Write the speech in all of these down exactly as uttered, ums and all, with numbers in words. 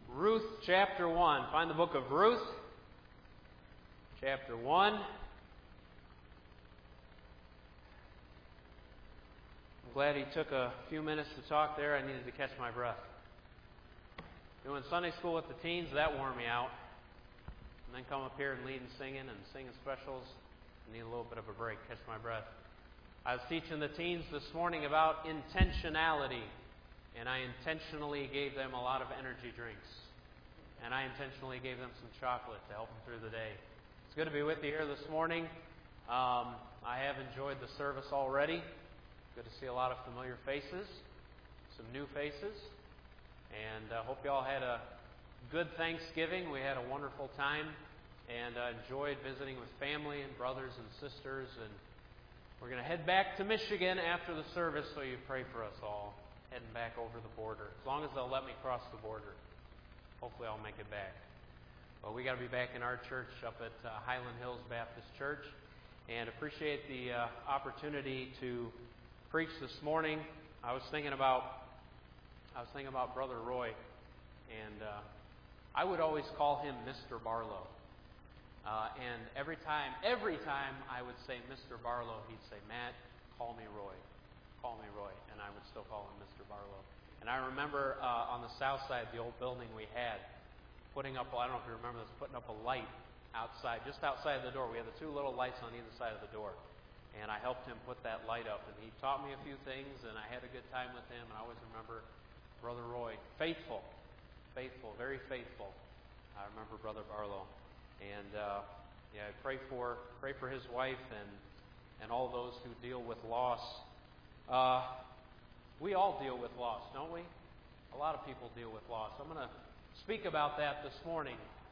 Ruth chapter one. Find the book of Ruth, chapter one. I'm glad he took a few minutes to talk there. I needed to catch my breath. Doing Sunday school with the teens, that wore me out. And then come up here and lead and singing and singing specials. I need a little bit of a break, catch my breath. I was teaching the teens this morning about intentionality. And I intentionally gave them a lot of energy drinks. And I intentionally gave them some chocolate to help them through the day. It's good to be with you here this morning. Um, I have enjoyed the service already. Good to see a lot of familiar faces, some new faces. And I uh, hope you all had a good Thanksgiving. We had a wonderful time and uh, enjoyed visiting with family and brothers and sisters. And we're going to head back to Michigan after the service, so you pray for us all. Heading back over the border. As long as they'll let me cross the border. Hopefully I'll make it back. But we got to be back in our church up at uh, Highland Hills Baptist Church. And appreciate the uh, opportunity to preach this morning. I was thinking about I was thinking about Brother Roy. And uh, I would always call him Mister Barlow. Uh, and every time, every time I would say Mister Barlow, he'd say, "Matt, call me Roy. Call me Roy," and I would still call him Mister Barlow. And I remember uh, on the south side of the old building we had, putting up, I don't know if you remember this, putting up a light outside, just outside the door. We had the two little lights on either side of the door. And I helped him put that light up. And he taught me a few things, and I had a good time with him. And I always remember Brother Roy, faithful, faithful, very faithful. I remember Brother Barlow. And uh, yeah, I pray for, pray for his wife and, and all those who deal with loss. Uh, we all deal with loss, don't we? A lot of people deal with loss. I'm going to speak about that this morning.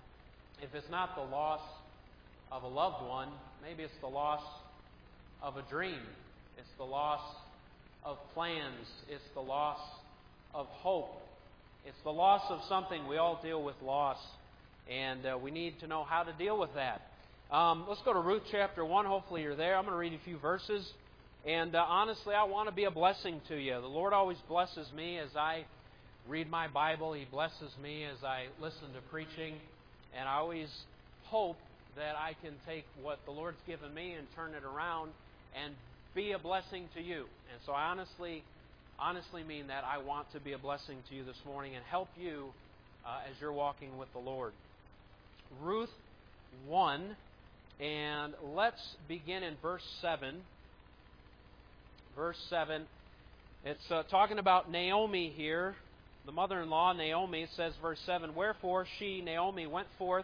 If it's not the loss of a loved one, maybe it's the loss of a dream. It's the loss of plans. It's the loss of hope. It's the loss of something. We all deal with loss, and uh, we need to know how to deal with that. Um, let's go to Ruth chapter one. Hopefully you're there. I'm going to read a few verses. And uh, honestly, I want to be a blessing to you. The Lord always blesses me as I read my Bible. He blesses me as I listen to preaching. And I always hope that I can take what the Lord's given me and turn it around and be a blessing to you. And so I honestly, honestly mean that. I want to be a blessing to you this morning and help you uh, as you're walking with the Lord. Ruth one, and let's begin in verse seven. Verse seven, it's uh, talking about Naomi here, the mother-in-law, Naomi. It says, verse seven, "Wherefore she, Naomi, went forth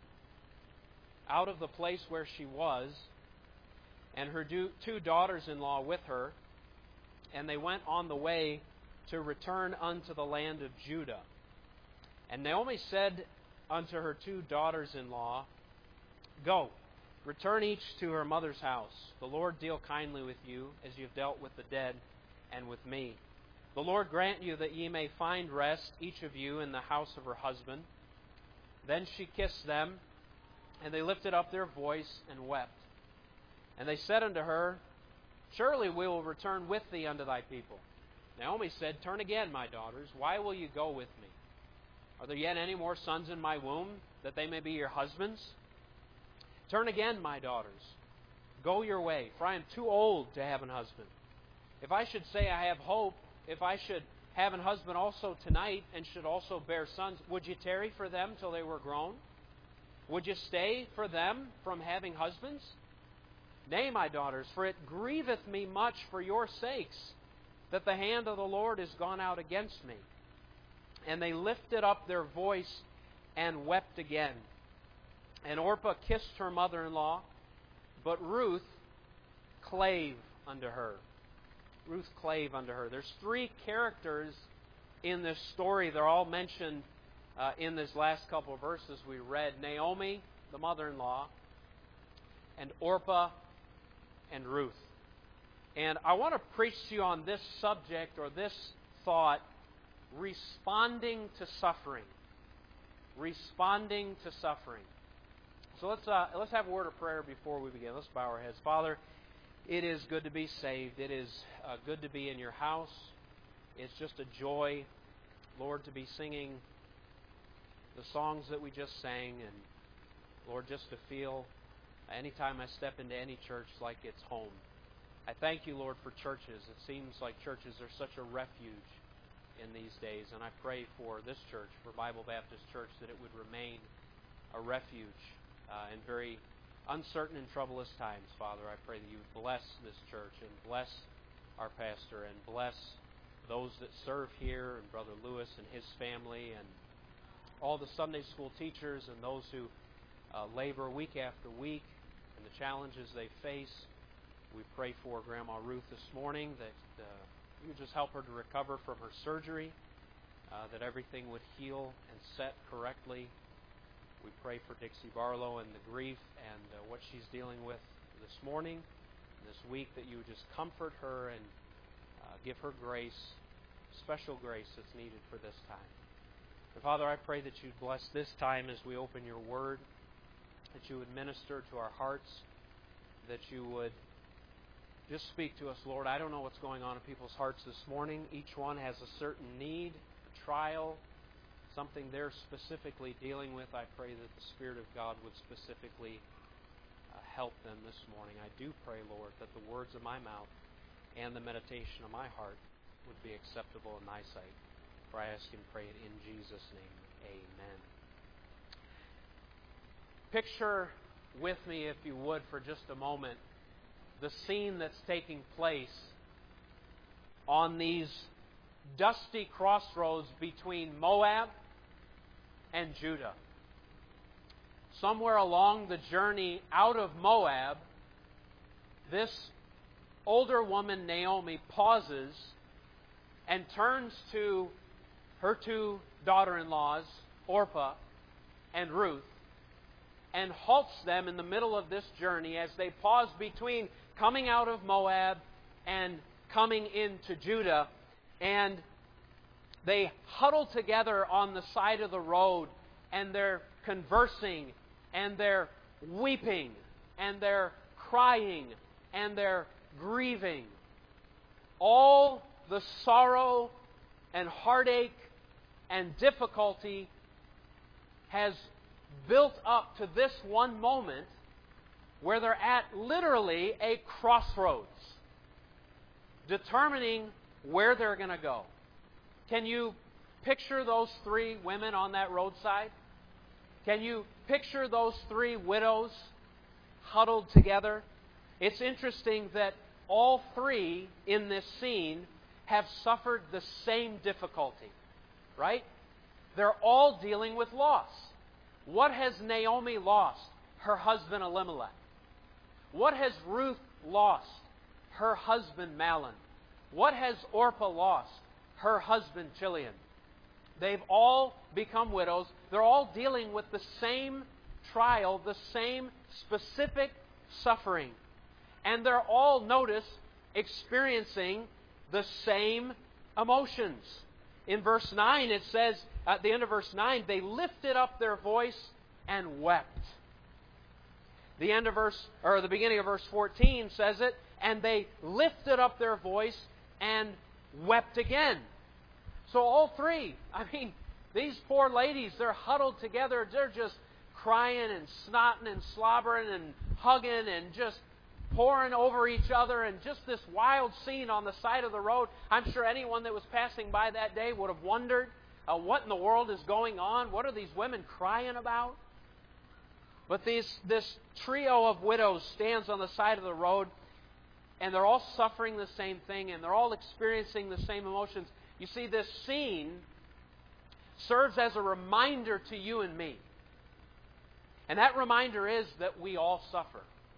out of the place where she was, and her do, two daughters-in-law with her, and they went on the way to return unto the land of Judah. And Naomi said unto her two daughters-in-law, Go, return each to her mother's house. The Lord deal kindly with you, as you have dealt with the dead and with me. The Lord grant you that ye may find rest, each of you, in the house of her husband. Then she kissed them, and they lifted up their voice and wept. And they said unto her, Surely we will return with thee unto thy people. Naomi said, Turn again, my daughters. Why will you go with me? Are there yet any more sons in my womb, that they may be your husbands? Turn again, my daughters. Go your way, for I am too old to have an husband. If I should say I have hope, if I should have an husband also tonight, and should also bear sons, would you tarry for them till they were grown? Would you stay for them from having husbands? Nay, my daughters, for it grieveth me much for your sakes, that the hand of the Lord is gone out against me. And they lifted up their voice and wept again. And Orpah kissed her mother-in-law, but Ruth clave unto her. Ruth clave unto her. There's three characters in this story. They're all mentioned uh, in this last couple of verses we read. Naomi, the mother-in-law, and Orpah and Ruth. And I want to preach to you on this subject or this thought, responding to suffering. Responding to suffering. So let's uh, let's have a word of prayer before we begin. Let's bow our heads. Father, it is good to be saved. It is uh, good to be in your house. It's just a joy, Lord, to be singing the songs that we just sang, and Lord, just to feel anytime I step into any church like it's home. I thank you, Lord, for churches. It seems like churches are such a refuge in these days, and I pray for this church, for Bible Baptist Church, that it would remain a refuge uh, in very uncertain and troublous times. Father, I pray that you would bless this church and bless our pastor and bless those that serve here, and Brother Lewis and his family, and all the Sunday school teachers and those who uh, labor week after week and the challenges they face. We pray for Grandma Ruth this morning, that uh, you would just help her to recover from her surgery, uh, that everything would heal and set correctly. We pray for Dixie Barlow and the grief and uh, what she's dealing with this morning, this week, that you would just comfort her and uh, give her grace, special grace that's needed for this time. And Father, I pray that you'd bless this time as we open your Word, that you would minister to our hearts, that you would just speak to us, Lord. I don't know what's going on in people's hearts this morning. Each one has a certain need, a trial, something they're specifically dealing with. I pray that the Spirit of God would specifically uh, help them this morning. I do pray, Lord, that the words of my mouth and the meditation of my heart would be acceptable in thy sight. For I ask and pray it in Jesus' name. Amen. Picture with me, if you would, for just a moment, the scene that's taking place on these dusty crossroads between Moab and Judah. Somewhere along the journey out of Moab, this older woman, Naomi, pauses and turns to her two daughter-in-laws, Orpah and Ruth, and halts them in the middle of this journey as they pause between coming out of Moab and coming into Judah. And they huddle together on the side of the road, and they're conversing, and they're weeping, and they're crying, and they're grieving. All the sorrow and heartache and difficulty has built up to this one moment where they're at literally a crossroads, determining where they're going to go. Can you picture those three women on that roadside? Can you picture those three widows huddled together? It's interesting that all three in this scene have suffered the same difficulty, right? They're all dealing with loss. What has Naomi lost? Her husband Elimelech. What has Ruth lost? Her husband Mahlon. What has Orpah lost? Her husband Chilion. They've all become widows. They're all dealing with the same trial, the same specific suffering. And they're all, notice, experiencing the same emotions. In verse nine it says, at the end of verse nine, they lifted up their voice and wept. The end of verse, or the beginning of verse fourteen says it, and they lifted up their voice and wept again. So all three, I mean, these poor ladies, they're huddled together. They're just crying and snotting and slobbering and hugging and just pouring over each other, and just this wild scene on the side of the road. I'm sure anyone that was passing by that day would have wondered, uh, what in the world is going on? What are these women crying about? But these, this trio of widows stands on the side of the road, and they're all suffering the same thing, and they're all experiencing the same emotions. You see, this scene serves as a reminder to you and me. And that reminder is that we all suffer.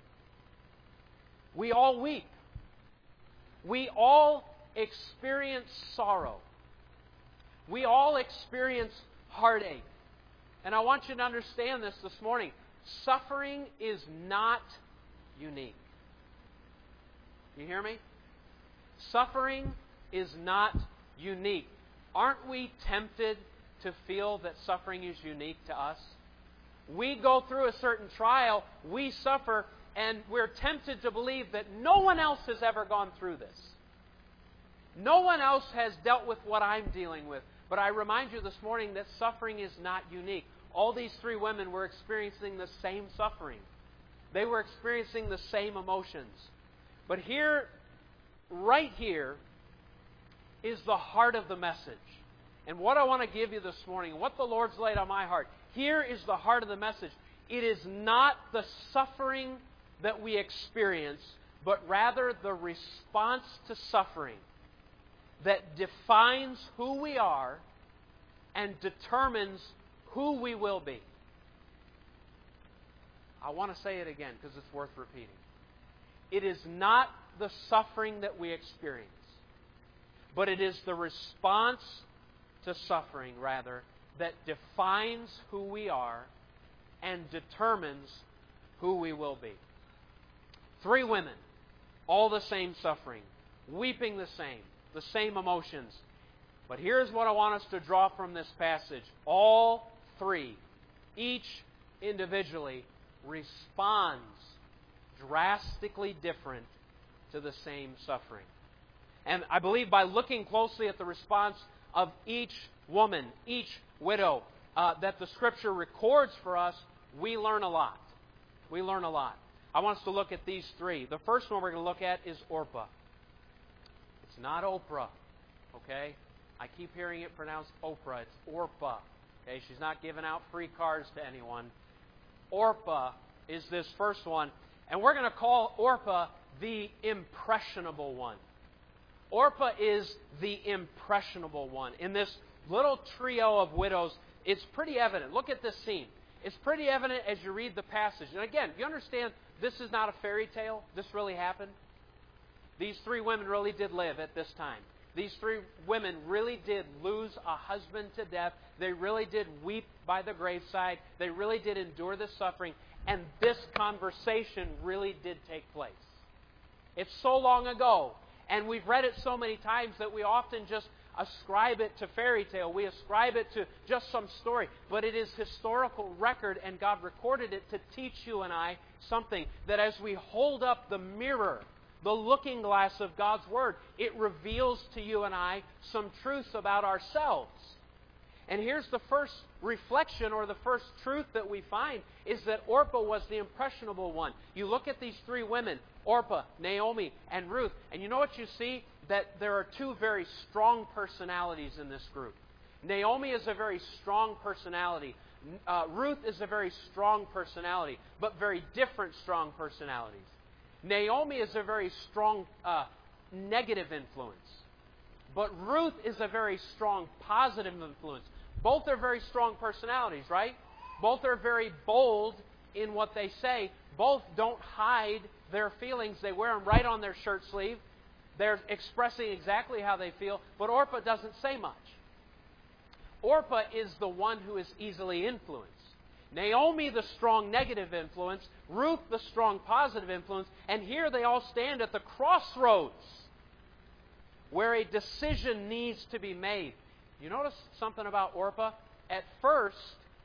We all weep. We all experience sorrow. We all experience heartache. And I want you to understand this this morning. Suffering is not unique. You hear me? Suffering is not unique. Aren't we tempted to feel that suffering is unique to us? We go through a certain trial, we suffer, and we're tempted to believe that no one else has ever gone through this. No one else has dealt with what I'm dealing with. But I remind you this morning that suffering is not unique. All these three women were experiencing the same suffering. They were experiencing the same emotions. But here, right here, is the heart of the message. And what I want to give you this morning, what the Lord's laid on my heart, here is the heart of the message. It is not the suffering that we experience, but rather the response to suffering that defines who we are and determines who we will be. I want to say it again because it's worth repeating. It is not the suffering that we experience, but it is the response to suffering, rather, that defines who we are and determines who we will be. Three women, all the same suffering, weeping the same, the same emotions. But here's what I want us to draw from this passage. All three, each individually, responds drastically different to the same suffering. And I believe by looking closely at the response of each woman, each widow, uh, that the Scripture records for us, we learn a lot. We learn a lot. I want us to look at these three. The first one we're going to look at is Orpah. It's not Oprah, okay? I keep hearing it pronounced Oprah. It's Orpah. Okay, she's not giving out free cars to anyone. Orpah is this first one, and we're going to call Orpah the impressionable one. Orpah is the impressionable one. In this little trio of widows, it's pretty evident. Look at this scene. It's pretty evident as you read the passage. And again, you understand this is not a fairy tale. This really happened. These three women really did live at this time. These three women really did lose a husband to death. They really did weep by the graveside. They really did endure this suffering. And this conversation really did take place. It's so long ago. And we've read it so many times that we often just ascribe it to fairy tale. We ascribe it to just some story. But it is historical record, and God recorded it to teach you and I something. That as we hold up the mirror, the looking glass of God's Word, it reveals to you and I some truths about ourselves. And here's the first reflection, or the first truth that we find, is that Orpah was the impressionable one. You look at these three women, Orpah, Naomi, and Ruth, and you know what you see? That there are two very strong personalities in this group. Naomi is a very strong personality. Uh, Ruth is a very strong personality, but very different strong personalities. Naomi is a very strong uh, negative influence, but Ruth is a very strong positive influence. Both are very strong personalities, right? Both are very bold in what they say. Both don't hide their feelings. They wear them right on their shirt sleeve. They're expressing exactly how they feel, but Orpah doesn't say much. Orpah is the one who is easily influenced. Naomi, the strong negative influence. Ruth, the strong positive influence. And here they all stand at the crossroads where a decision needs to be made. You notice something about Orpah? At first,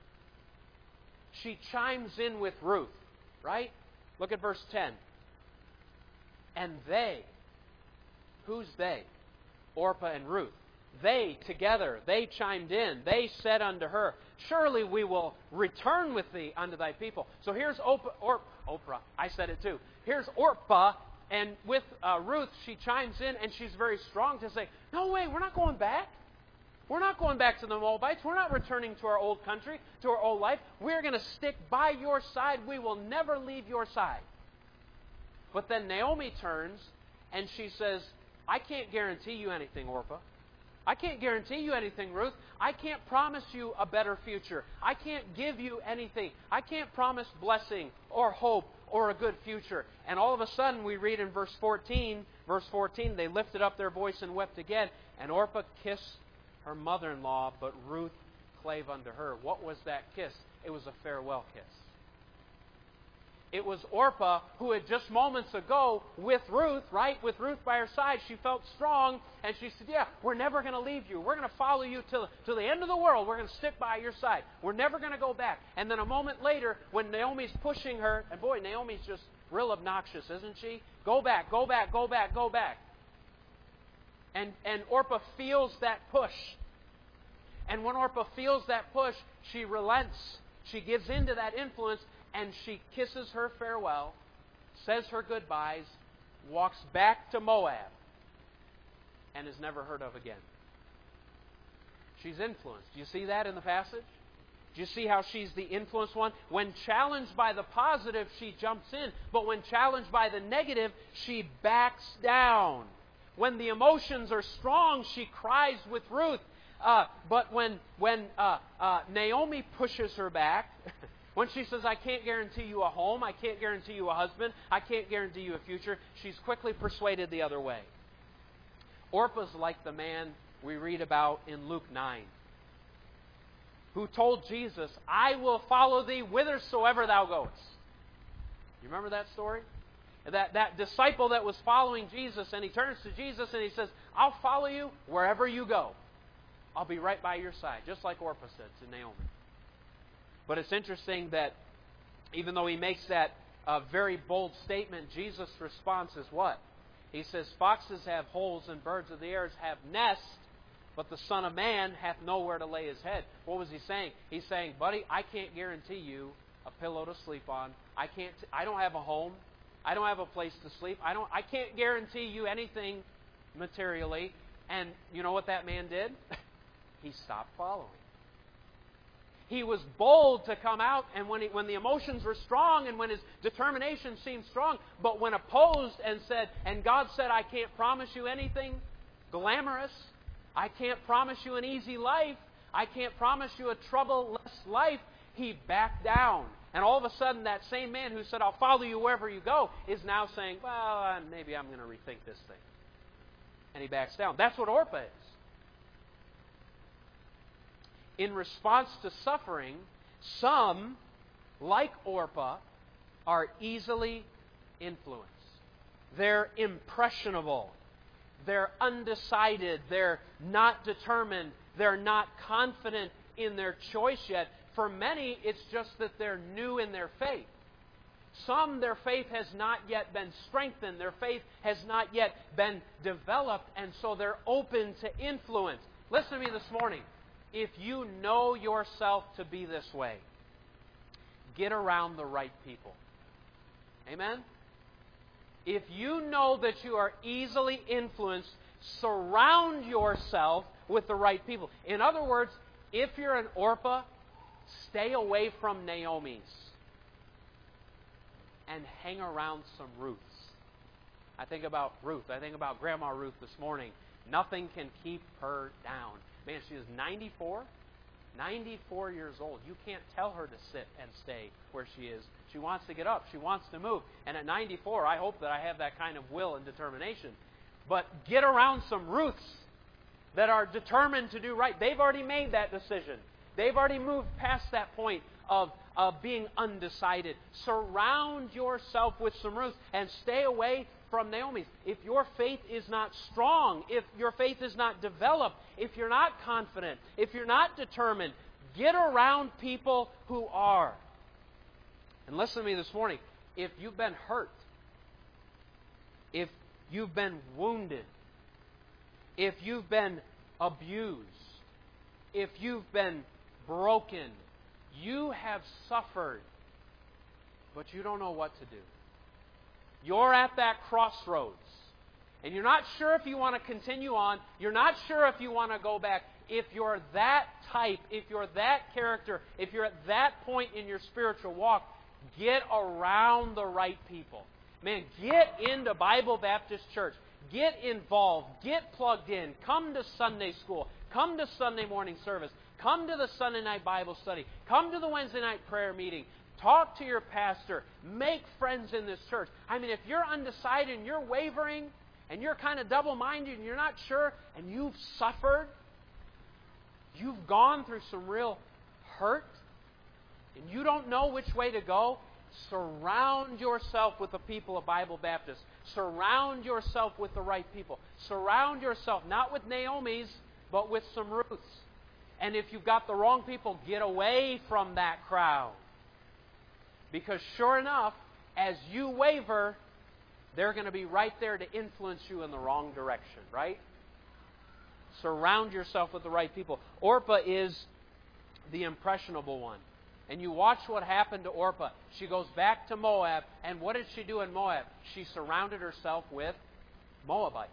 she chimes in with Ruth, right? Look at verse ten. And they, who's they? Orpah and Ruth. They together, they chimed in. They said unto her, surely we will return with thee unto thy people. So here's Oprah. Or, Oprah. I said it too. Here's Orpah, and with uh, Ruth, she chimes in, and she's very strong to say, no way, we're not going back. We're not going back to the Moabites. We're not returning to our old country, to our old life. We're going to stick by your side. We will never leave your side. But then Naomi turns, and she says, I can't guarantee you anything, Orpah. I can't guarantee you anything, Ruth. I can't promise you a better future. I can't give you anything. I can't promise blessing or hope or a good future. And all of a sudden we read in verse fourteen, verse fourteen, they lifted up their voice and wept again. And Orpah kissed her mother-in-law, but Ruth clave unto her. What was that kiss? It was a farewell kiss. It was Orpah who had just moments ago with Ruth, right? With Ruth by her side, she felt strong, and she said, yeah, we're never going to leave you. We're going to follow you till, till the end of the world. We're going to stick by your side. We're never going to go back. And then a moment later, when Naomi's pushing her, and boy, Naomi's just real obnoxious, isn't she? Go back, go back, go back, go back. And, and Orpah feels that push. And when Orpah feels that push, she relents. She gives in to that influence, and she kisses her farewell, says her goodbyes, walks back to Moab, and is never heard of again. She's influenced. Do you see that in the passage? Do you see how she's the influenced one? When challenged by the positive, she jumps in. But when challenged by the negative, she backs down. When the emotions are strong, she cries with Ruth. Uh, but when, when uh, uh, Naomi pushes her back, when she says, I can't guarantee you a home, I can't guarantee you a husband, I can't guarantee you a future, she's quickly persuaded the other way. Orpah's like the man we read about in Luke nine, who told Jesus, I will follow thee whithersoever thou goest. You remember that story? That, that disciple that was following Jesus, and he turns to Jesus and he says, I'll follow you wherever you go. I'll be right by your side, just like Orpah said to Naomi. But it's interesting that even though he makes that uh, very bold statement, Jesus' response is what? He says, foxes have holes and birds of the air have nests, but the Son of Man hath nowhere to lay his head. What was he saying? He's saying, buddy, I can't guarantee you a pillow to sleep on. I can't. T- I don't have a home. I don't have a place to sleep. I don't. I can't guarantee you anything materially. And you know what that man did? He stopped following. He was bold to come out, and when, he, when the emotions were strong and when his determination seemed strong, but when opposed and said, and God said, I can't promise you anything glamorous, I can't promise you an easy life, I can't promise you a troubleless life, he backed down. And all of a sudden, that same man who said, I'll follow you wherever you go, is now saying, well, maybe I'm going to rethink this thing. And he backs down. That's what Orpah is. In response to suffering, some, like Orpah, are easily influenced. They're impressionable. They're undecided. They're not determined. They're not confident in their choice yet. For many, it's just that they're new in their faith. Some, their faith has not yet been strengthened. Their faith has not yet been developed, and so they're open to influence. Listen to me this morning. If you know yourself to be this way, get around the right people. Amen? If you know that you are easily influenced, surround yourself with the right people. In other words, if you're an Orpah, stay away from Naomi's and hang around some Ruths. I think about Ruth. I think about Grandma Ruth this morning. Nothing can keep her down. Man, she is ninety-four. ninety-four years old. You can't tell her to sit and stay where she is. She wants to get up. She wants to move. And at ninety-four, I hope that I have that kind of will and determination. But get around some Ruths that are determined to do right. They've already made that decision. They've already moved past that point of, of being undecided. Surround yourself with some Ruths and stay away from Naomi's. If your faith is not strong, if your faith is not developed, if you're not confident, if you're not determined, get around people who are. And listen to me this morning. If you've been hurt, if you've been wounded, if you've been abused, if you've been broken, you have suffered, but you don't know what to do. You're at that crossroads, and you're not sure if you want to continue on. You're not sure if you want to go back. If you're that type, if you're that character, if you're at that point in your spiritual walk, get around the right people. Man, get into Bible Baptist Church. Get involved. Get plugged in. Come to Sunday school. Come to Sunday morning service. Come to the Sunday night Bible study. Come to the Wednesday night prayer meeting. Talk to your pastor. Make friends in this church. I mean, if you're undecided and you're wavering and you're kind of double-minded and you're not sure and you've suffered, you've gone through some real hurt, and you don't know which way to go, surround yourself with the people of Bible Baptist. Surround yourself with the right people. Surround yourself not with Naomi's, but with some Ruths. And if you've got the wrong people, get away from that crowd. Because sure enough, as you waver, they're going to be right there to influence you in the wrong direction, right? Surround yourself with the right people. Orpah is the impressionable one. And you watch what happened to Orpah. She goes back to Moab, and what did she do in Moab? She surrounded herself with Moabites.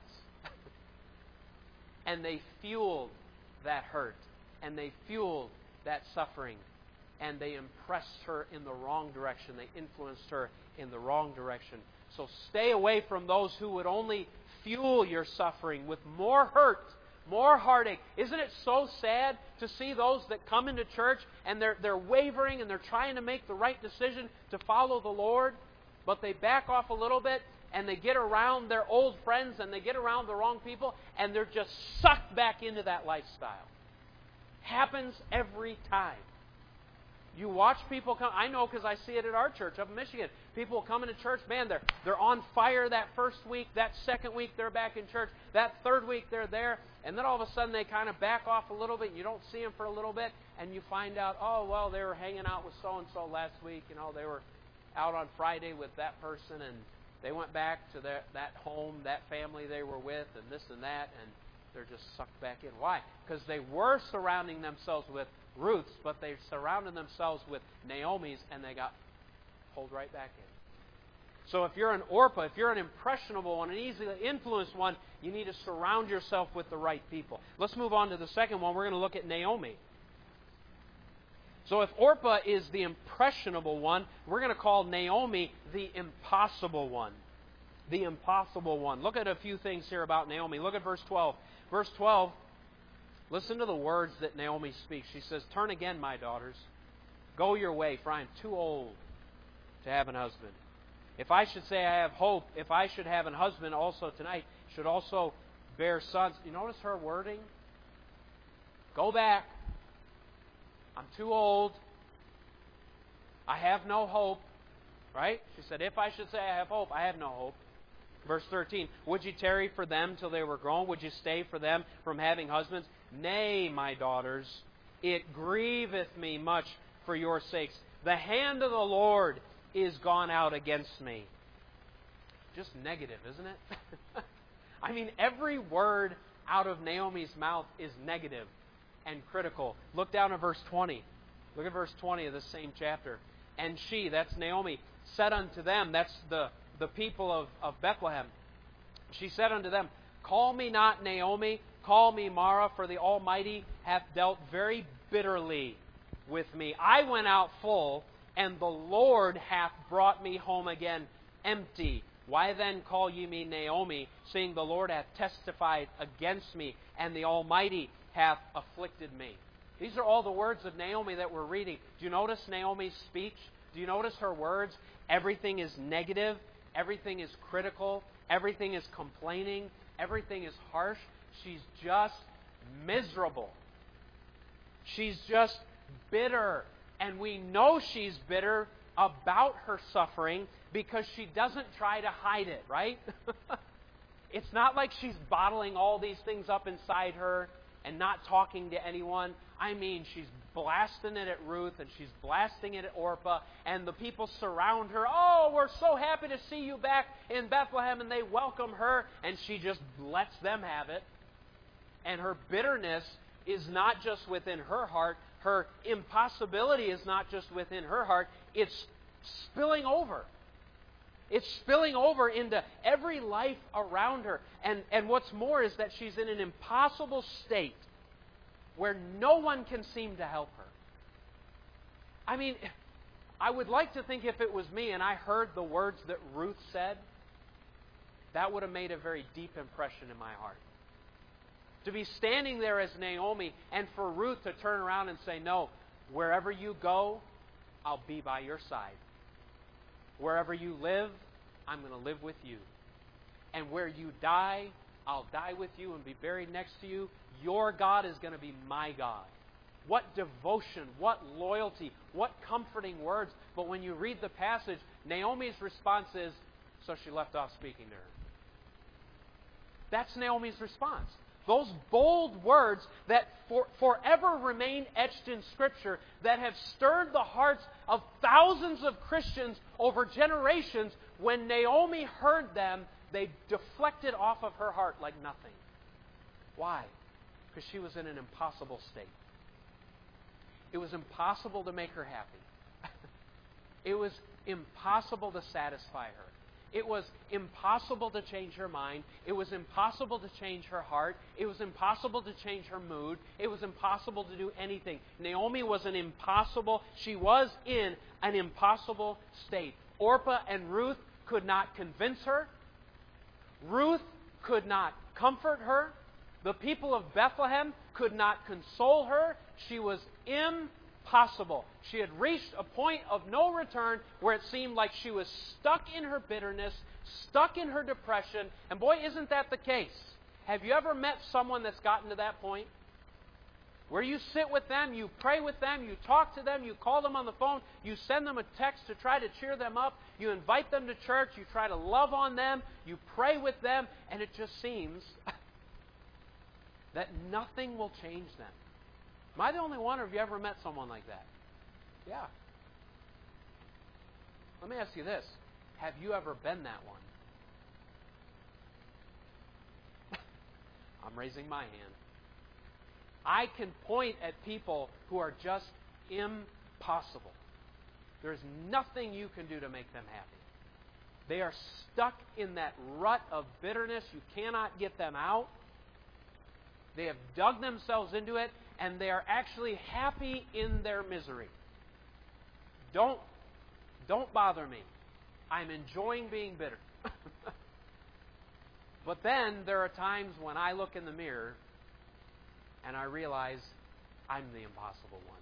And they fueled that hurt, and they fueled that suffering, and they impressed her in the wrong direction. They influenced her in the wrong direction. So stay away from those who would only fuel your suffering with more hurt, more heartache. Isn't it so sad to see those that come into church and they're, they're wavering and they're trying to make the right decision to follow the Lord, but they back off a little bit and they get around their old friends and they get around the wrong people and they're just sucked back into that lifestyle. Happens every time. You watch people come. I know because I see it at our church up in Michigan. People come into church, man, they're, they're on fire that first week. That second week, they're back in church. That third week, they're there. And then all of a sudden, they kind of back off a little bit. You don't see them for a little bit. And you find out, oh, well, they were hanging out with so-and-so last week. You know, they were out on Friday with that person. And they went back to their, that home, that family they were with, and this and that. And they're just sucked back in. Why? Because they were surrounding themselves with Ruths, but they surrounded themselves with Naomi's, and they got pulled right back in. So if you're an Orpah, if you're an impressionable one, an easily influenced one, you need to surround yourself with the right people. Let's move on to the second one. We're going to look at Naomi. So if Orpah is the impressionable one, we're going to call Naomi the impossible one. The impossible one. Look at a few things here about Naomi. Look at verse twelve. Verse twelve, listen to the words that Naomi speaks. She says, "Turn again, my daughters. Go your way, for I am too old to have an husband. If I should say I have hope, if I should have an husband also tonight, should also bear sons." You notice her wording? Go back. I'm too old. I have no hope. Right? She said, if I should say I have hope, I have no hope. Verse thirteen, would you tarry for them till they were grown? Would you stay for them from having husbands? Nay, my daughters, it grieveth me much for your sakes. The hand of the Lord is gone out against me. Just negative, isn't it? I mean, every word out of Naomi's mouth is negative and critical. Look down at verse twenty. Look at verse twenty of this same chapter. And she, that's Naomi, said unto them, that's the, the people of, of Bethlehem. She said unto them, call me not Naomi, call me Mara, for the Almighty hath dealt very bitterly with me. I went out full, and the Lord hath brought me home again empty. Why then call ye me Naomi, seeing the Lord hath testified against me, and the Almighty hath afflicted me? These are all the words of Naomi that we're reading. Do you notice Naomi's speech? Do you notice her words? Everything is negative. Everything is critical. Everything is complaining. Everything is harsh. She's just miserable. She's just bitter. And we know she's bitter about her suffering because she doesn't try to hide it, right? It's not like she's bottling all these things up inside her and not talking to anyone. I mean, she's blasting it at Ruth and she's blasting it at Orpah, and the people surround her. Oh, we're so happy to see you back in Bethlehem, and they welcome her, and she just lets them have it. And her bitterness is not just within her heart. Her impossibility is not just within her heart. It's spilling over. It's spilling over into every life around her. And, and what's more is that she's in an impossible state where no one can seem to help her. I mean, I would like to think if it was me and I heard the words that Ruth said, that would have made a very deep impression in my heart. To be standing there as Naomi and for Ruth to turn around and say, no, wherever you go, I'll be by your side. Wherever you live, I'm going to live with you. And where you die, I'll die with you and be buried next to you. Your God is going to be my God. What devotion, what loyalty, what comforting words. But when you read the passage, Naomi's response is, so she left off speaking to her. That's Naomi's response. Those bold words that for, forever remain etched in Scripture, that have stirred the hearts of thousands of Christians over generations, when Naomi heard them, they deflected off of her heart like nothing. Why? Because she was in an impossible state. It was impossible to make her happy. It was impossible to satisfy her. It was impossible to change her mind. It was impossible to change her heart. It was impossible to change her mood. It was impossible to do anything. Naomi was an impossible, she was in an impossible state. Orpah and Ruth could not convince her. Ruth could not comfort her. The people of Bethlehem could not console her. She was impossible. She had reached a point of no return where it seemed like she was stuck in her bitterness, stuck in her depression. And boy, isn't that the case? Have you ever met someone that's gotten to that point? Where you sit with them, you pray with them, you talk to them, you call them on the phone, you send them a text to try to cheer them up, you invite them to church, you try to love on them, you pray with them, and it just seems that nothing will change them. Am I the only one, or have you ever met someone like that? Yeah. Let me ask you this. Have you ever been that one? I'm raising my hand. I can point at people who are just impossible. There's nothing you can do to make them happy. They are stuck in that rut of bitterness. You cannot get them out. They have dug themselves into it, and they are actually happy in their misery. Don't, don't bother me. I'm enjoying being bitter. But then there are times when I look in the mirror and I realize I'm the impossible one.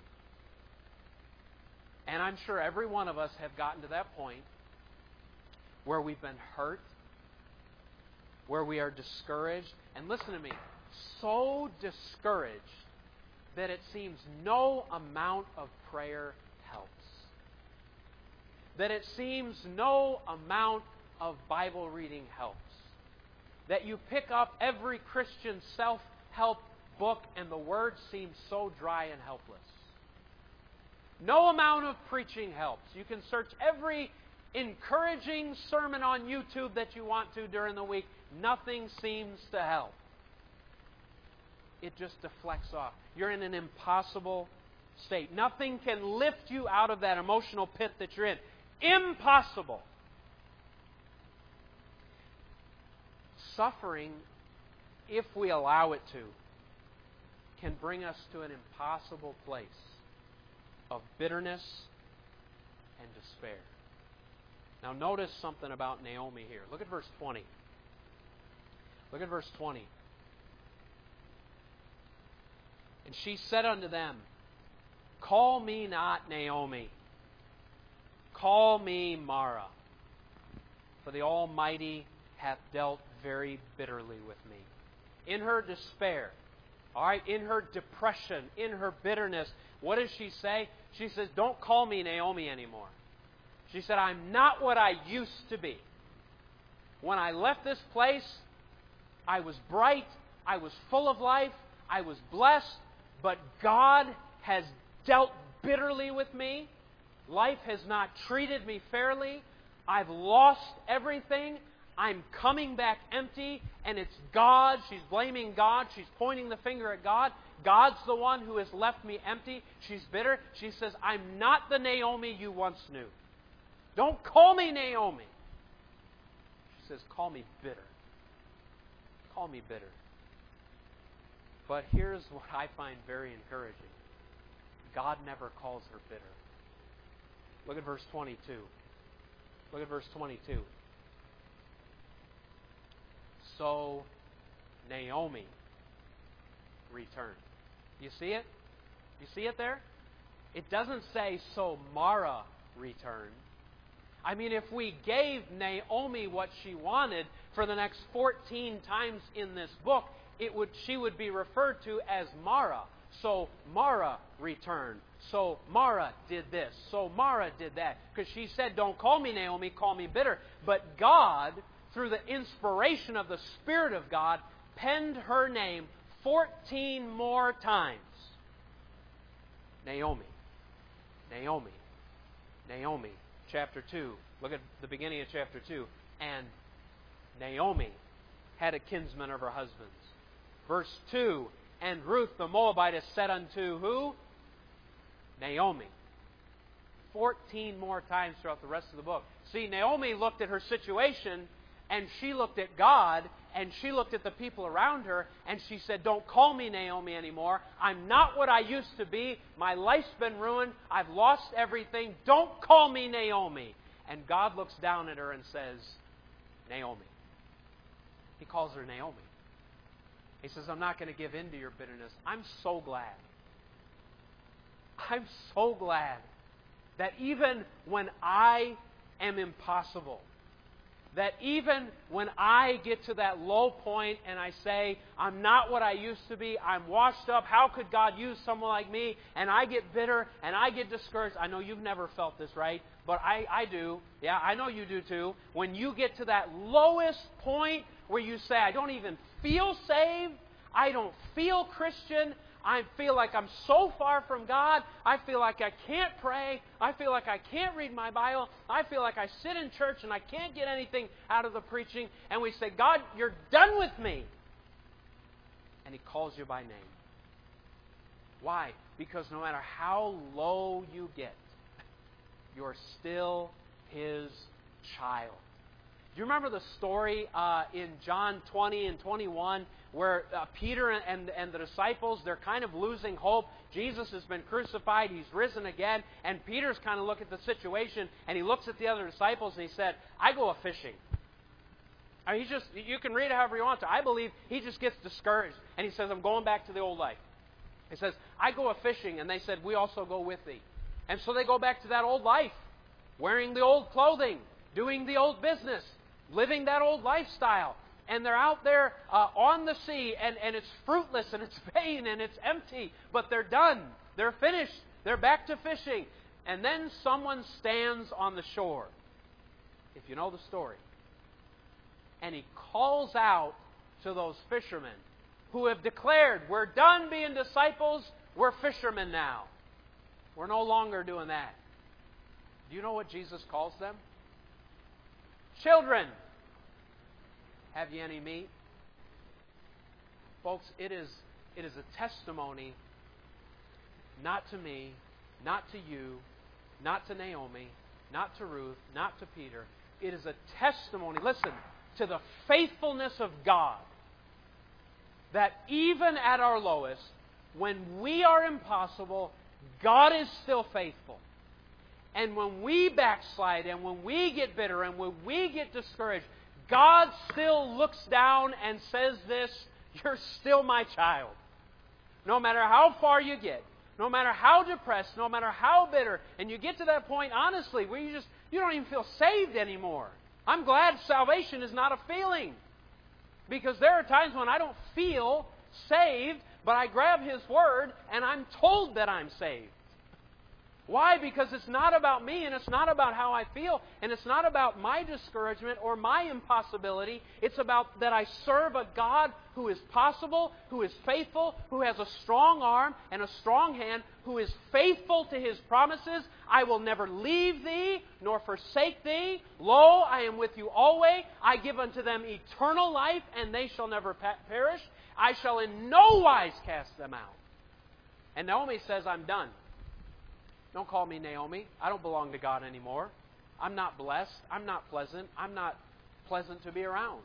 And I'm sure every one of us have gotten to that point where we've been hurt, where we are discouraged. And listen to me, so discouraged that it seems no amount of prayer helps. That it seems no amount of Bible reading helps. That you pick up every Christian self-help book and the Word seems so dry and helpless. No amount of preaching helps. You can search every encouraging sermon on YouTube that you want to during the week. Nothing seems to help. It just deflects off. You're in an impossible state. Nothing can lift you out of that emotional pit that you're in. Impossible. Suffering, if we allow it to, can bring us to an impossible place of bitterness and despair. Now notice something about Naomi here. Look at verse twenty. Look at verse twenty. And she said unto them, Call me not Naomi. Call me Mara. For the Almighty hath dealt very bitterly with me. In her despair, all right, in her depression, in her bitterness, what does she say? She says, Don't call me Naomi anymore. She said, I'm not what I used to be. When I left this place, I was bright, I was full of life, I was blessed, but God has dealt bitterly with me. Life has not treated me fairly. I've lost everything. I'm coming back empty, and it's God. She's blaming God. She's pointing the finger at God. God's the one who has left me empty. She's bitter. She says, I'm not the Naomi you once knew. Don't call me Naomi. She says, call me bitter. Call me bitter. But here's what I find very encouraging. God never calls her bitter. Look at verse twenty-two. Look at verse twenty-two. So Naomi returned. You see it? You see it there? It doesn't say so Mara returned. I mean, if we gave Naomi what she wanted for the next fourteen times in this book, it would she would be referred to as Mara. So Mara returned. So Mara did this. So Mara did that. Because she said, don't call me Naomi, call me bitter. But God, through the inspiration of the Spirit of God, penned her name fourteen more times. Naomi. Naomi. Naomi. Chapter two. Look at the beginning of chapter two. And Naomi had a kinsman of her husband's. Verse two. And Ruth the Moabitess said unto who? Naomi. Fourteen more times throughout the rest of the book. See, Naomi looked at her situation, and she looked at God, and she looked at the people around her, and she said, don't call me Naomi anymore. I'm not what I used to be. My life's been ruined. I've lost everything. Don't call me Naomi. And God looks down at her and says, Naomi. He calls her Naomi. He says, I'm not going to give in to your bitterness. I'm so glad. I'm so glad that even when I am impossible, that even when I get to that low point and I say, I'm not what I used to be, I'm washed up, how could God use someone like me? And I get bitter and I get discouraged. I know you've never felt this, right? But I, I do. Yeah, I know you do too. When you get to that lowest point where you say, I don't even feel saved, I don't feel Christian, I feel like I'm so far from God. I feel like I can't pray. I feel like I can't read my Bible. I feel like I sit in church and I can't get anything out of the preaching. And we say, God, you're done with me. And He calls you by name. Why? Because no matter how low you get, you're still His child. Do you remember the story uh, in John twenty and twenty-one where uh, Peter and, and, and the disciples, they're kind of losing hope. Jesus has been crucified. He's risen again. And Peter's kind of looking at the situation, and he looks at the other disciples, and he said, I go a-fishing. I mean, he's just, you can read it however you want to. I believe he just gets discouraged, and he says, I'm going back to the old life. He says, I go a-fishing, and they said, we also go with thee. And so they go back to that old life, wearing the old clothing, doing the old business, living that old lifestyle. And they're out there uh, on the sea, and, and it's fruitless, and it's vain, and it's empty. But they're done. They're finished. They're back to fishing. And then someone stands on the shore, if you know the story. And he calls out to those fishermen who have declared, we're done being disciples, we're fishermen now. We're no longer doing that. Do you know what Jesus calls them? Children. Have ye any meat? Folks, it is, it is a testimony not to me, not to you, not to Naomi, not to Ruth, not to Peter. It is a testimony, listen, to the faithfulness of God. That even at our lowest, when we are impossible, God is still faithful. And when we backslide, and when we get bitter, and when we get discouraged, God still looks down and says this, you're still my child. No matter how far you get, no matter how depressed, no matter how bitter, and you get to that point, honestly, where you just, you don't even feel saved anymore. I'm glad salvation is not a feeling. Because there are times when I don't feel saved, but I grab His Word and I'm told that I'm saved. Why? Because it's not about me, and it's not about how I feel, and it's not about my discouragement or my impossibility. It's about that I serve a God who is possible, who is faithful, who has a strong arm and a strong hand, who is faithful to His promises. I will never leave thee, nor forsake thee. Lo, I am with you always. I give unto them eternal life, and they shall never perish. I shall in no wise cast them out. And Naomi says, I'm done. Don't call me Naomi. I don't belong to God anymore. I'm not blessed. I'm not pleasant. I'm not pleasant to be around.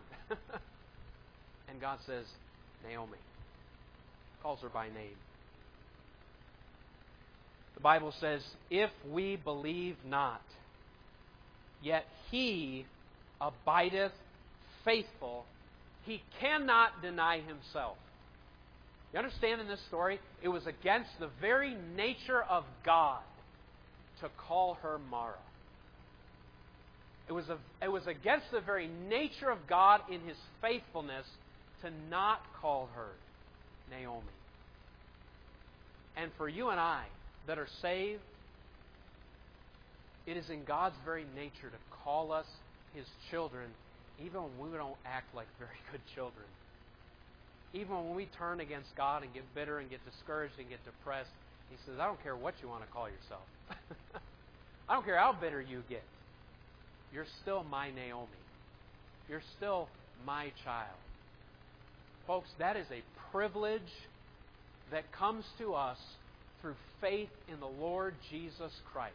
And God says, Naomi. Calls her by name. The Bible says, if we believe not, yet He abideth faithful. He cannot deny Himself. You understand in this story, it was against the very nature of God to call her Mara. It was, a, it was against the very nature of God in His faithfulness to not call her Naomi. And for you and I that are saved, it is in God's very nature to call us His children, even when we don't act like very good children. Even when we turn against God and get bitter and get discouraged and get depressed, He says, I don't care what you want to call yourself. I don't care how bitter you get. You're still my Naomi. You're still my child. Folks, that is a privilege that comes to us through faith in the Lord Jesus Christ.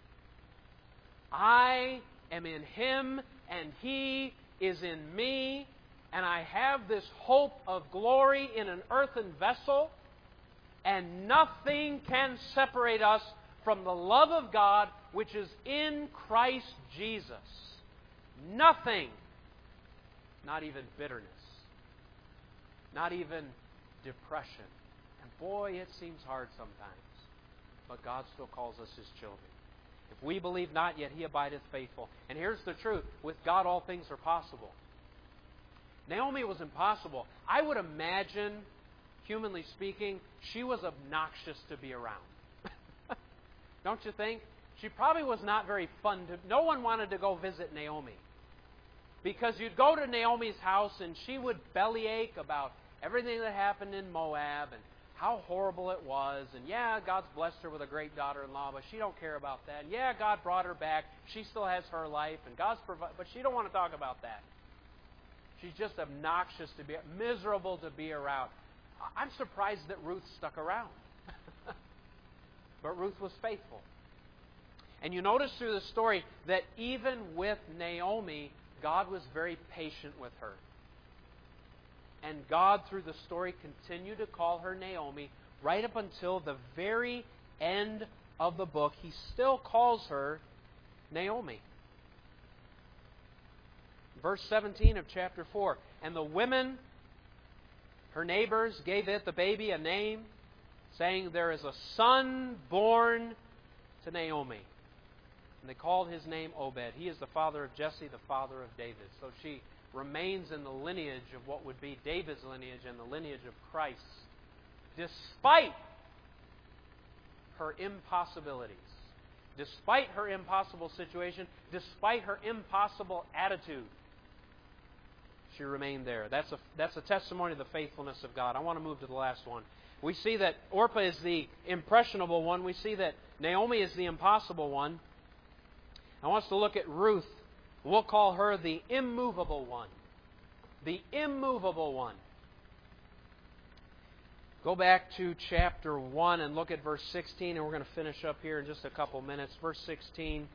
I am in Him, and He is in me, and I have this hope of glory in an earthen vessel, and nothing can separate us from the love of God which is in Christ Jesus. Nothing. Not even bitterness. Not even depression. And boy, it seems hard sometimes. But God still calls us His children. If we believe not, yet He abideth faithful. And here's the truth. With God, all things are possible. Naomi was impossible. I would imagine, humanly speaking, she was obnoxious to be around. Don't you think? She probably was not very fun to... No one wanted to go visit Naomi. Because you'd go to Naomi's house and she would bellyache about everything that happened in Moab and how horrible it was. And yeah, God's blessed her with a great daughter-in-law, but she don't care about that. And yeah, God brought her back. She still has her life, and God's provided, but she don't want to talk about that. She's just obnoxious to be, miserable to be around. I'm surprised that Ruth stuck around. But Ruth was faithful. And you notice through the story that even with Naomi, God was very patient with her. And God, through the story, continued to call her Naomi right up until the very end of the book. He still calls her Naomi. Verse seventeen of chapter four. And the women, her neighbors, gave it, the baby, a name, saying, there is a son born to Naomi. And they called his name Obed. He is the father of Jesse, the father of David. So she remains in the lineage of what would be David's lineage and the lineage of Christ, despite her impossibilities, despite her impossible situation, despite her impossible attitude. She remained there. That's a, that's a testimony of the faithfulness of God. I want to move to the last one. We see that Orpah is the impressionable one. We see that Naomi is the impossible one. I want us to look at Ruth. We'll call her the immovable one. The immovable one. Go back to chapter one and look at verse sixteen, and we're going to finish up here in just a couple minutes. Verse sixteen.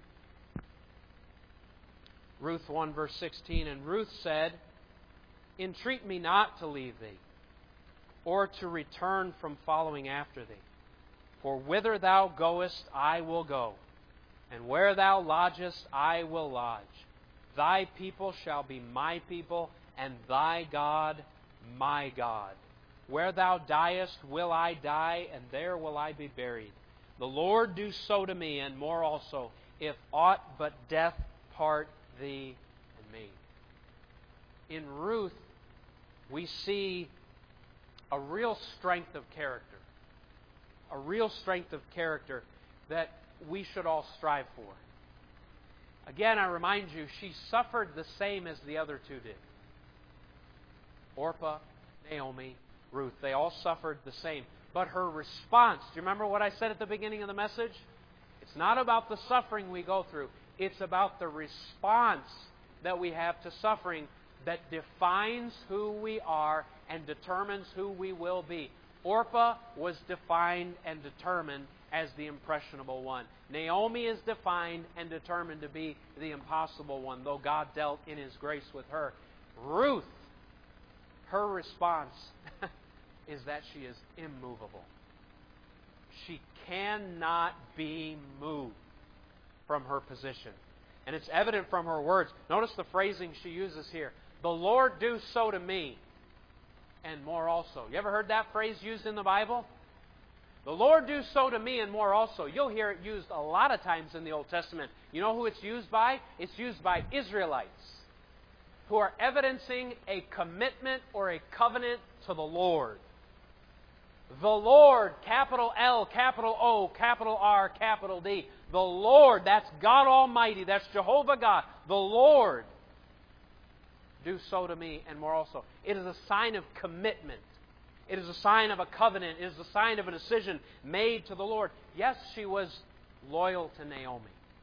Ruth one, verse sixteen. And Ruth said, entreat me not to leave thee, or to return from following after thee. For whither thou goest, I will go, and where thou lodgest, I will lodge. Thy people shall be my people, and thy God my God. Where thou diest will I die, and there will I be buried. The Lord do so to me, and more also, if aught but death part thee and me. In Ruth, we see a real strength of character. A real strength of character that we should all strive for. Again, I remind you, she suffered the same as the other two did. Orpah, Naomi, Ruth. They all suffered the same. But her response, do you remember what I said at the beginning of the message? It's not about the suffering we go through. It's about the response that we have to suffering that defines who we are and determines who we will be. Orpah was defined and determined as the impressionable one. Naomi is defined and determined to be the impossible one, though God dealt in His grace with her. Ruth, her response is that she is immovable. She cannot be moved from her position. And it's evident from her words. Notice the phrasing she uses here. The Lord do so to me, and more also. You ever heard that phrase used in the Bible? The Lord do so to me and more also. You'll hear it used a lot of times in the Old Testament. You know who it's used by? It's used by Israelites who are evidencing a commitment or a covenant to the Lord. The Lord, capital L, capital O, capital R, capital D. The Lord, that's God Almighty, that's Jehovah God. The Lord, do so to me and more also. It is a sign of commitment. It is a sign of a covenant. It is a sign of a decision made to the Lord. Yes, she was loyal to Naomi.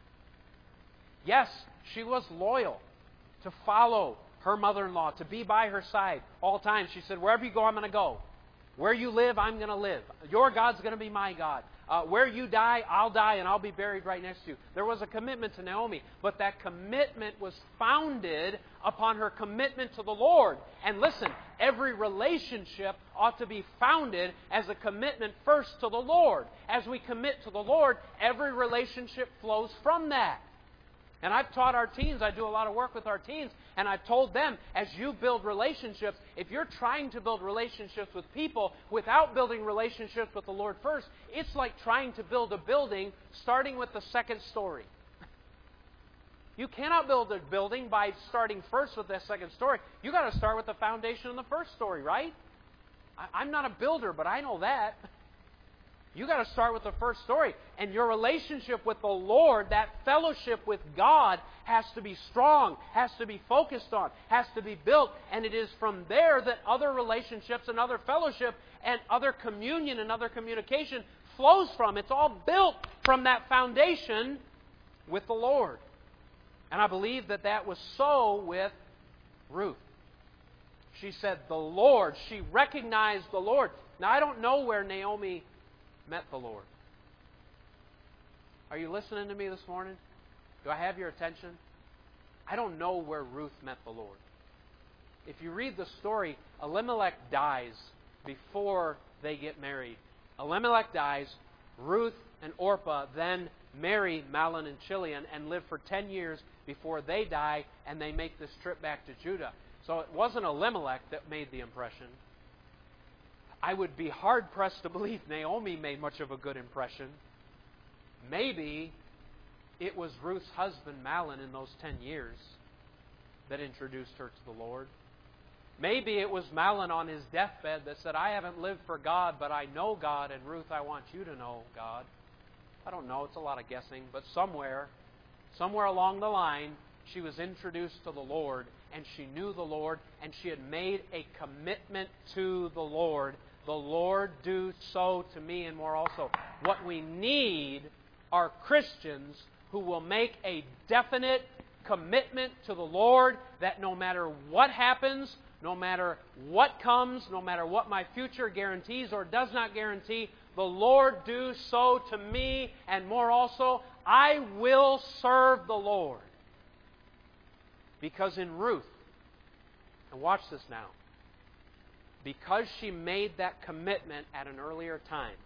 Yes, she was loyal to follow her mother-in-law, to be by her side all times. She said, wherever you go, I'm going to go. Where you live, I'm going to live. Your God's going to be my God. Uh, where you die, I'll die and I'll be buried right next to you. There was a commitment to Naomi, but that commitment was founded upon her commitment to the Lord. And listen, every relationship ought to be founded as a commitment first to the Lord. As we commit to the Lord, every relationship flows from that. And I've taught our teens, I do a lot of work with our teens, and I've told them, as you build relationships, if you're trying to build relationships with people without building relationships with the Lord first, it's like trying to build a building starting with the second story. You cannot build a building by starting first with the second story. You've got to start with the foundation in the first story, right? I'm not a builder, but I know that. You've got to start with the first story. And your relationship with the Lord, that fellowship with God, has to be strong, has to be focused on, has to be built. And it is from there that other relationships and other fellowship and other communion and other communication flows from. It's all built from that foundation with the Lord. And I believe that that was so with Ruth. She said, the Lord. She recognized the Lord. Now, I don't know where Naomi met the Lord. Are you listening to me this morning? Do I have your attention? I don't know where Ruth met the Lord. If you read the story, Elimelech dies before they get married. Elimelech dies. Ruth and Orpah then marry Mahlon and Chilion and live for ten years before they die, and they make this trip back to Judah. So it wasn't Elimelech that made the impression. I would be hard-pressed to believe Naomi made much of a good impression. Maybe it was Ruth's husband, Mahlon, in those ten years that introduced her to the Lord. Maybe it was Mahlon on his deathbed that said, I haven't lived for God, but I know God, and Ruth, I want you to know God. I don't know. It's a lot of guessing. But somewhere, somewhere along the line, she was introduced to the Lord, and she knew the Lord, and she had made a commitment to the Lord. The Lord do so to me and more also. What we need are Christians who will make a definite commitment to the Lord, that no matter what happens, no matter what comes, no matter what my future guarantees or does not guarantee, the Lord do so to me and more also. I will serve the Lord. Because in Ruth, and watch this now, because she made that commitment at an earlier time,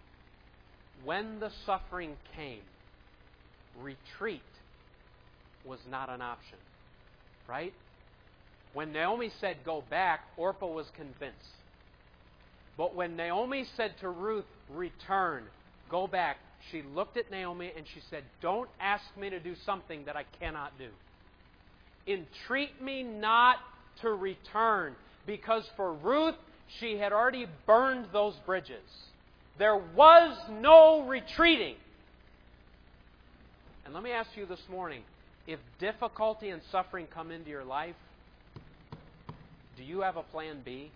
when the suffering came, retreat was not an option. Right? When Naomi said, go back, Orpah was convinced. But when Naomi said to Ruth, return, go back, she looked at Naomi and she said, don't ask me to do something that I cannot do. Entreat me not to return. Because for Ruth, she had already burned those bridges. There was no retreating. And let me ask you this morning, if difficulty and suffering come into your life, do you have a plan B?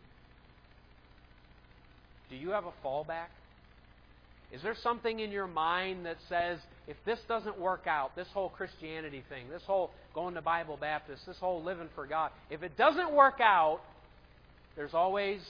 Do you have a fallback? Is there something in your mind that says, if this doesn't work out, this whole Christianity thing, this whole going to Bible Baptist, this whole living for God, if it doesn't work out, there's always,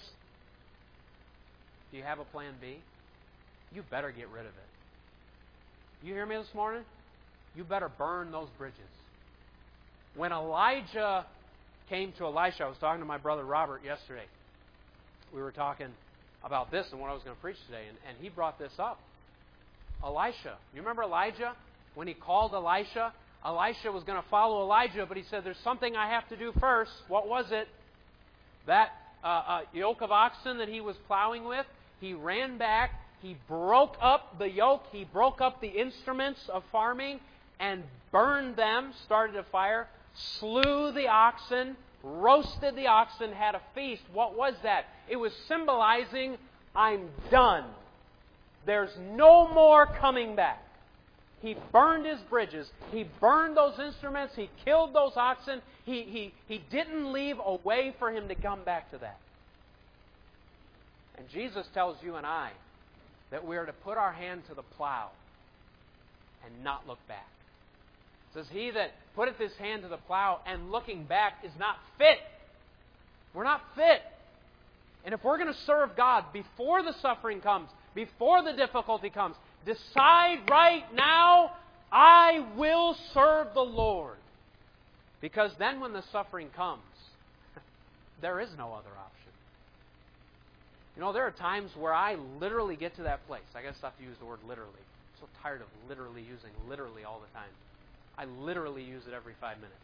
do you have a plan B? You better get rid of it. You hear me this morning? You better burn those bridges. When Elijah came to Elisha, I was talking to my brother Robert yesterday. We were talking about this and what I was going to preach today, and, and he brought this up. Elisha. You remember Elijah? When he called Elisha, Elisha was going to follow Elijah, but he said, there's something I have to do first. What was it? That uh, uh, yoke of oxen that he was plowing with, he ran back, he broke up the yoke, he broke up the instruments of farming, and burned them, started a fire, slew the oxen, roasted the oxen, had a feast. What was that? It was symbolizing, I'm done. There's no more coming back. He burned his bridges. He burned those instruments. He killed those oxen. He, he, he didn't leave a way for him to come back to that. And Jesus tells you and I that we are to put our hand to the plow and not look back. It says, he that putteth his hand to the plow and looking back is not fit. We're not fit. And if we're going to serve God before the suffering comes, before the difficulty comes, decide right now, I will serve the Lord. Because then when the suffering comes, there is no other option. You know, there are times where I literally get to that place. I guess I have to use the word literally. I'm so tired of literally using literally all the time. I literally use it every five minutes.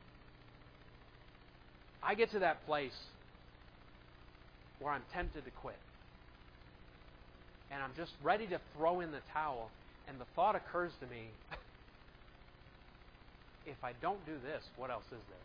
I get to that place where I'm tempted to quit. And I'm just ready to throw in the towel. And the thought occurs to me, if I don't do this, what else is there?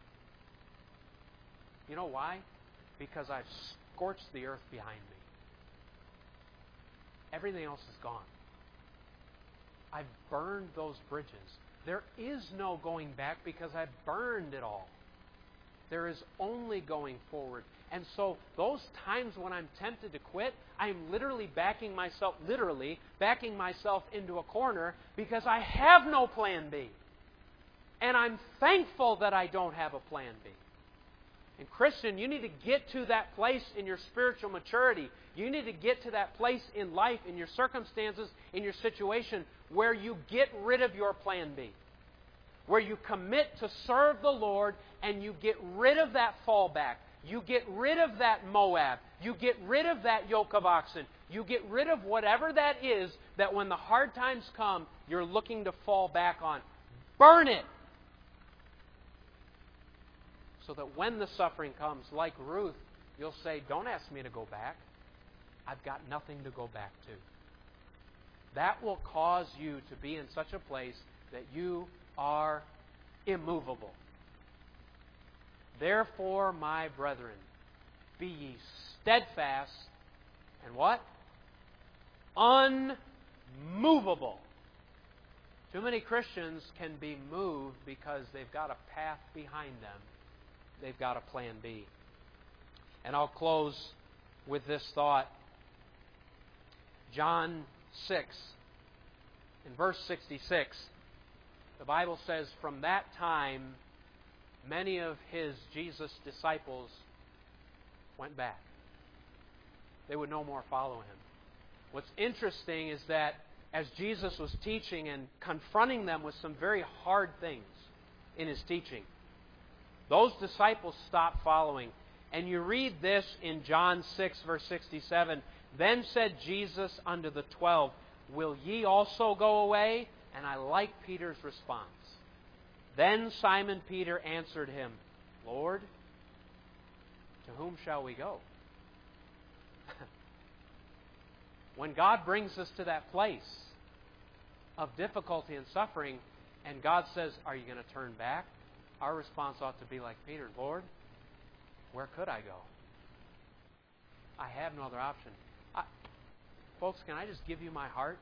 You know why? Because I've scorched the earth behind me. Everything else is gone. I've burned those bridges. There is no going back because I've burned it all. There is only going forward. And so those times when I'm tempted to quit, I'm literally backing myself, literally backing myself into a corner because I have no plan B. And I'm thankful that I don't have a plan B. And Christian, you need to get to that place in your spiritual maturity. You need to get to that place in life, in your circumstances, in your situation, where you get rid of your plan B. Where you commit to serve the Lord and you get rid of that fallback. You get rid of that Moab. You get rid of that yoke of oxen. You get rid of whatever that is that when the hard times come, you're looking to fall back on. Burn it! So that when the suffering comes, like Ruth, you'll say, don't ask me to go back. I've got nothing to go back to. That will cause you to be in such a place that you are immovable. Therefore, my brethren, be ye steadfast and what? Unmovable. Too many Christians can be moved because they've got a path behind them. They've got a plan B. And I'll close with this thought. John six, in verse sixty-six, the Bible says, from that time, many of his, Jesus' disciples, went back. They would no more follow him. What's interesting is that as Jesus was teaching and confronting them with some very hard things in his teaching, those disciples stopped following. And you read this in John six, verse sixty-seven. Then said Jesus unto the twelve, will ye also go away? And I like Peter's response. Then Simon Peter answered him, Lord, to whom shall we go? When God brings us to that place of difficulty and suffering, and God says, are you going to turn back? Our response ought to be like Peter, Lord, where could I go? I have no other option. I, folks, can I just give you my heart?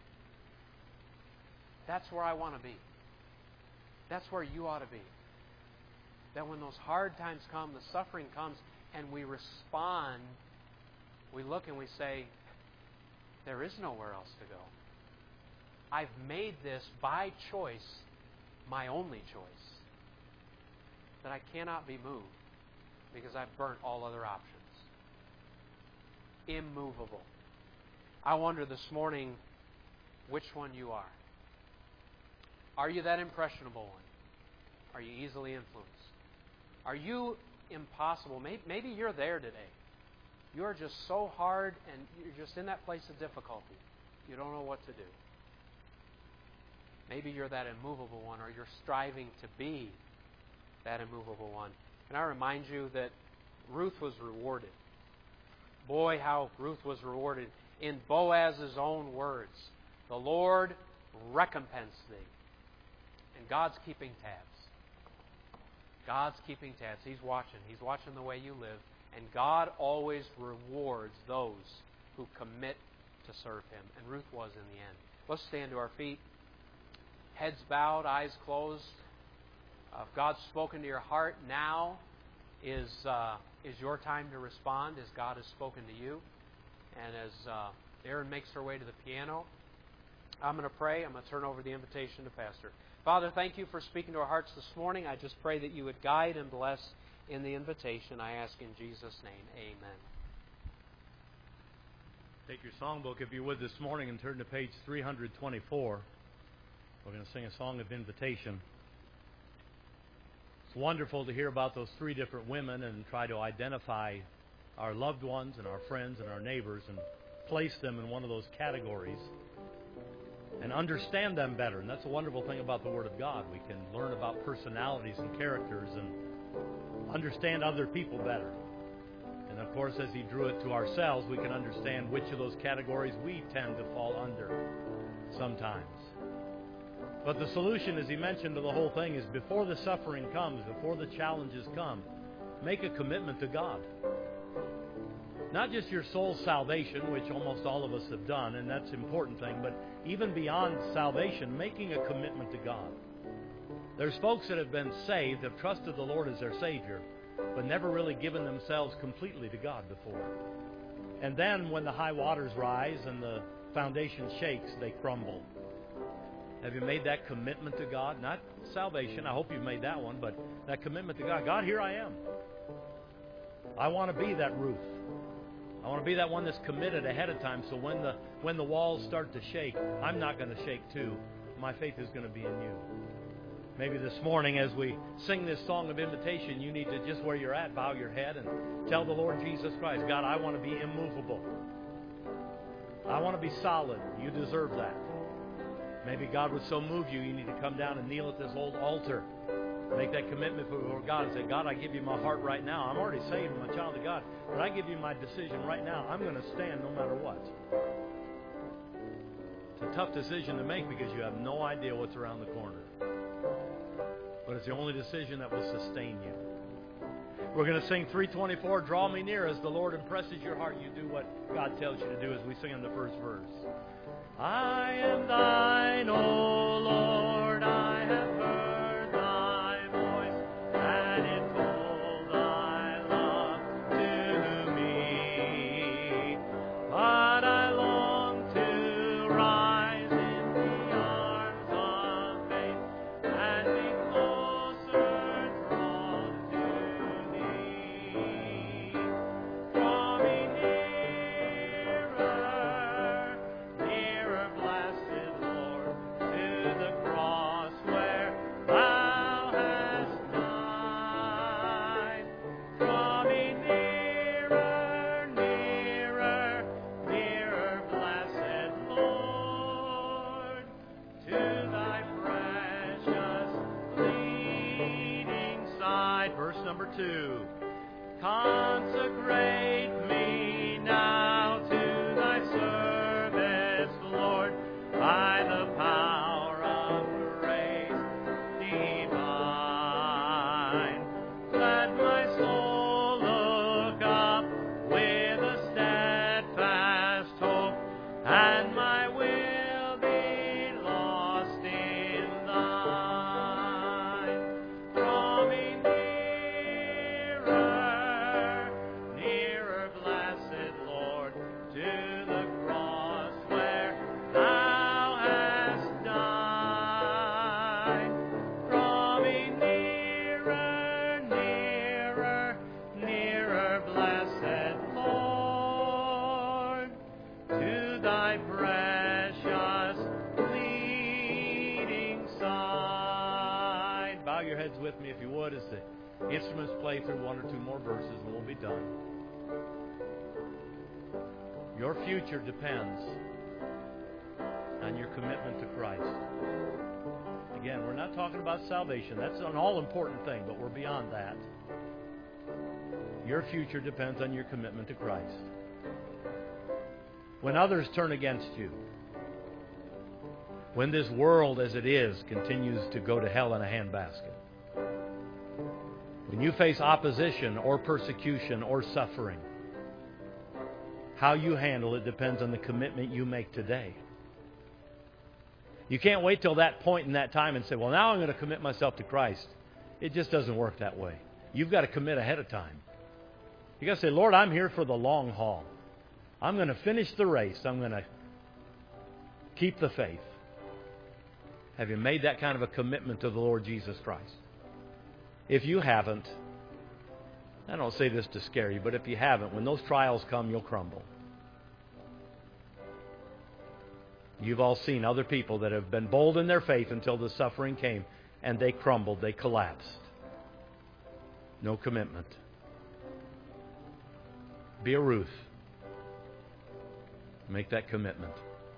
That's where I want to be. That's where you ought to be. That when those hard times come, the suffering comes, and we respond, we look and we say, there is nowhere else to go. I've made this by choice my only choice. That I cannot be moved because I've burnt all other options. Immovable. I wonder this morning which one you are. Are you that impressionable one? Are you easily influenced? Are you impossible? Maybe, maybe you're there today. You are just so hard and you're just in that place of difficulty. You don't know what to do. Maybe you're that immovable one, or you're striving to be that immovable one. And I remind you that Ruth was rewarded. Boy, how Ruth was rewarded. In Boaz's own words, the Lord recompense thee. And God's keeping tabs. God's keeping tabs. He's watching. He's watching the way you live. And God always rewards those who commit to serve Him. And Ruth was in the end. Let's stand to our feet. Heads bowed, eyes closed. Uh, if God's spoken to your heart, now is uh, is your time to respond as God has spoken to you. And as uh, Erin makes her way to the piano, I'm going to pray. I'm going to turn over the invitation to Pastor. Father, thank you for speaking to our hearts this morning. I just pray that you would guide and bless in the invitation. I ask in Jesus' name, amen. Take your songbook, if you would, this morning and turn to page three twenty-four. We're going to sing a song of invitation. It's wonderful to hear about those three different women and try to identify our loved ones and our friends and our neighbors and place them in one of those categories and understand them better. And that's a wonderful thing about the Word of God. We can learn about personalities and characters and understand other people better. And of course, as He drew it to ourselves, we can understand which of those categories we tend to fall under sometimes. But the solution, as He mentioned to the whole thing, is before the suffering comes, before the challenges come, make a commitment to God. Not just your soul's salvation, which almost all of us have done, and that's an important thing, but even beyond salvation, making a commitment to God. There's folks that have been saved, have trusted the Lord as their Savior, but never really given themselves completely to God before. And then when the high waters rise and the foundation shakes, they crumble. Have you made that commitment to God? Not salvation, I hope you've made that one, but that commitment to God. God, here I am. I want to be that Ruth. I want to be that one that's committed ahead of time, so when the when the walls start to shake, I'm not going to shake too. My faith is going to be in you. Maybe this morning as we sing this song of invitation, you need to, just where you're at, bow your head and tell the Lord Jesus Christ, God, I want to be immovable. I want to be solid. You deserve that. Maybe God would so move you, you need to come down and kneel at this old altar. Make that commitment before God and say, God, I give you my heart right now. I'm already saved. I'm a child of God. But I give you my decision right now. I'm going to stand no matter what. It's a tough decision to make because you have no idea what's around the corner. But it's the only decision that will sustain you. We're going to sing three twenty-four, Draw Me Near. As the Lord impresses your heart, you do what God tells you to do as we sing in the first verse. I am thine, O Lord, I have heard thy voice, and it told thy love to me. But I long to rise in the arms of faith and be closer drawn to thee. Draw me nearer, nearer, blessed Lord, to the cross where thou hast died. Draw me nearer, nearer, nearer, blessed Lord, to thy precious bleeding side. Verse number two. Consecrate me now to thy service, Lord, by the power of grace divine. Let my soul look up with a steadfast hope, and my will be lost in thine. Draw me nearer, nearer, blessed Lord, to the cross where thou hast died. Draw me nearer, nearer, nearer, blessed Lord, to thy precious bleeding side. Bow your heads with me if you would as the instruments play through one or two more verses and we'll be done. Your future depends on your commitment to Christ. Again, we're not talking about salvation. That's an all-important thing, but we're beyond that. Your future depends on your commitment to Christ. When others turn against you, when this world as it is continues to go to hell in a handbasket, when you face opposition or persecution or suffering, how you handle it depends on the commitment you make today. You can't wait till that point in that time and say, well, now I'm going to commit myself to Christ. It just doesn't work that way. You've got to commit ahead of time. You've got to say, Lord, I'm here for the long haul. I'm going to finish the race. I'm going to keep the faith. Have you made that kind of a commitment to the Lord Jesus Christ? If you haven't, I don't say this to scare you, but if you haven't, when those trials come, you'll crumble. You've all seen other people that have been bold in their faith until the suffering came, and they crumbled, they collapsed. No commitment. Be a Ruth. Make that commitment.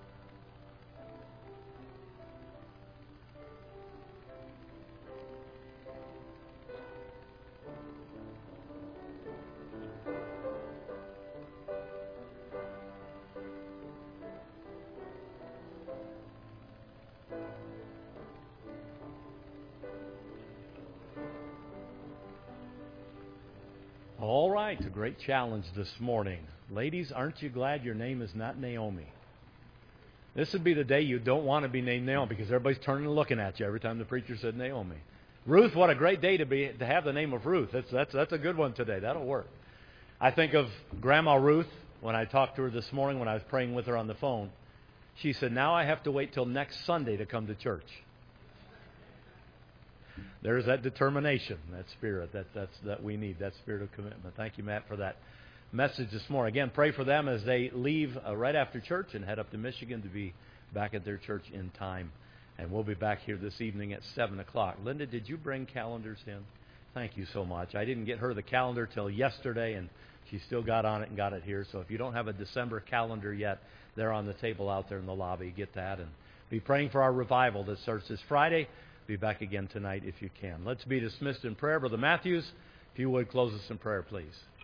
All right, a great challenge this morning. Ladies, aren't you glad your name is not Naomi? This would be the day you don't want to be named Naomi because everybody's turning and looking at you every time the preacher said Naomi. Ruth, what a great day to be to have the name of Ruth. That's that's that's a good one today. That'll work. I think of Grandma Ruth when I talked to her this morning when I was praying with her on the phone. She said, "Now I have to wait till next Sunday to come to church." There's that determination, that spirit that that's that we need, that spirit of commitment. Thank you, Matt, for that message this morning. Again, pray for them as they leave uh, right after church and head up to Michigan to be back at their church in time. And we'll be back here this evening at seven o'clock. Linda, did you bring calendars in? Thank you so much. I didn't get her the calendar till yesterday, and she still got on it and got it here. So if you don't have a December calendar yet, they're on the table out there in the lobby. Get that and be praying for our revival that starts this Friday. Be back again tonight if you can. Let's be dismissed in prayer. Brother Matthews, if you would close us in prayer, please.